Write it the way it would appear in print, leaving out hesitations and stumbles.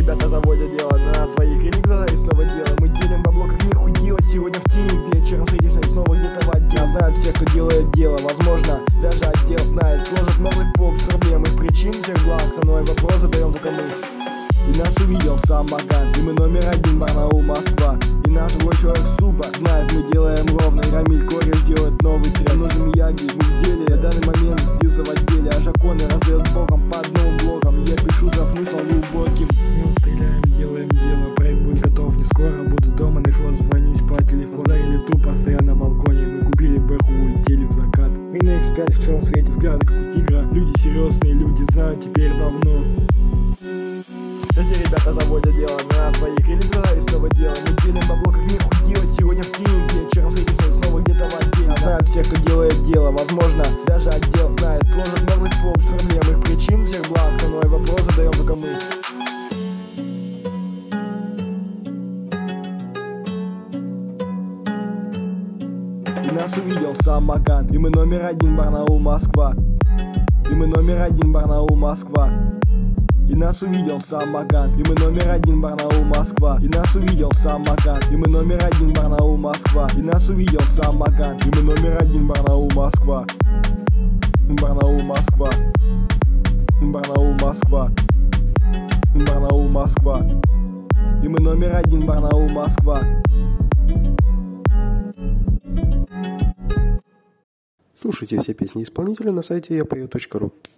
ребята заводят дело на своих ремиксах и снова дело. Мы делим бабло как нихуй делать. Сегодня в теме, вечером встретимся и снова где-то в отдел. Знают все, кто делает дело, возможно, даже отдел знает. Ложит новый поп с проблем их причин, всех благ. Со мной вопрос задаем только мы. И нас увидел сам Макан, и мы номер один, Барнаул, Москва. И наш другой человек супер, знает, мы делаем ровно. И Рамиль кореш делает новый трек. Нужен Мияги, мы в деле, я в данный момент сдился в отделе. А Жаконы раздает боком под новым блоком. Я пишу со смыслом глубоким. Мы стреляем, делаем дело, проект будет готов не скоро. Буду дома, нашел, звонюсь по телефону. Ударили тупо, стоя на балконе. Мы купили бэху, улетели в закат. Мы на X5 в черном свете, взгляды как у тигра. Люди серьезные, люди знают теперь давно. Эти ребята заводят дело на своих ремиксах и снова дело. Мы делим бабло как нихуй делать. Сегодня в теме, вечером встретимся и снова где-то в отделе. Знают все, кто делает дело, возможно, даже отдел знает. Ложит новый поп с проблем их причин, всех благ. Со мной вопрос задаем только мы. И нас увидел сам Макан, и мы номер один, Барнаул, Москва. И мы номер один, Барнаул, Москва. И нас увидел сам Макан, и мы номер один, Барнаул, Москва. И нас увидел сам Макан, и мы номер один, Барнаул, Москва. И нас увидел сам Макан, и мы номер один, Барнаул, Москва. Барнаул, Москва. Барнаул, Москва. Барнаул, Москва. И мы номер один, Барнаул, Москва. Слушайте все песни исполнителя на сайте yapeo.ru.